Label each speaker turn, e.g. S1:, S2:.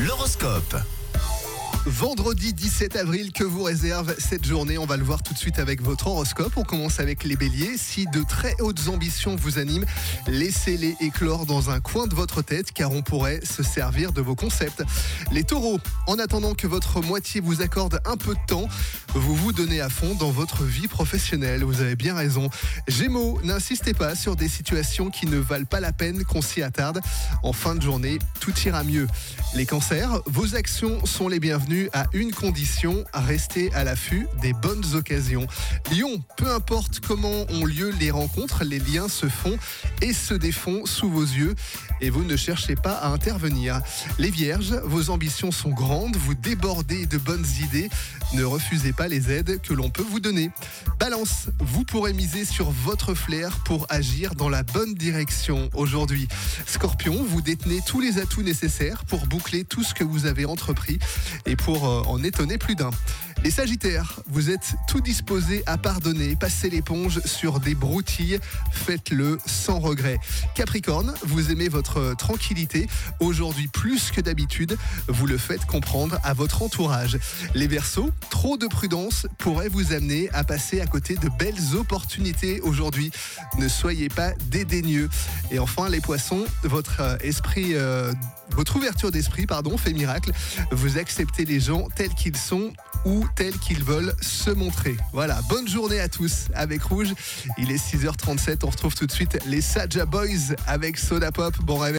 S1: L'horoscope.
S2: Vendredi 17 avril, que vous réserve cette journée? On va le voir tout de suite avec votre horoscope. On commence avec les béliers. Si de très hautes ambitions vous animent, laissez-les éclore dans un coin de votre tête car on pourrait se servir de vos concepts. Les taureaux, en attendant que votre moitié vous accorde un peu de temps, vous vous donnez à fond dans votre vie professionnelle. Vous avez bien raison. Gémeaux, n'insistez pas sur des situations qui ne valent pas la peine qu'on s'y attarde. En fin de journée, tout ira mieux. Les cancers, vos actions sont les bienvenues à une condition, rester à l'affût des bonnes occasions. Lion, peu importe comment ont lieu les rencontres, les liens se font et se défont sous vos yeux et vous ne cherchez pas à intervenir. Les vierges, vos ambitions sont grandes, vous débordez de bonnes idées, ne refusez pas les aides que l'on peut vous donner. Balance, vous pourrez miser sur votre flair pour agir dans la bonne direction aujourd'hui. Scorpion, vous détenez tous les atouts nécessaires pour boucler tout ce que vous avez entrepris et pour en étonner plus d'un. Les Sagittaires, vous êtes tout disposés à pardonner, passez l'éponge sur des broutilles, faites-le sans regret. Capricorne, vous aimez votre tranquillité, aujourd'hui plus que d'habitude, vous le faites comprendre à votre entourage. Les Verseaux, trop de prudence pourrait vous amener à passer à côté de belles opportunités aujourd'hui. Ne soyez pas dédaigneux. Et enfin, les Poissons, votre ouverture d'esprit, fait miracle. Vous acceptez les gens tels qu'ils sont ou tels qu'ils veulent se montrer. Voilà, bonne journée à tous avec Rouge. Il est 6h37, on retrouve tout de suite les Saja Boys avec Soda Pop. Bon réveil.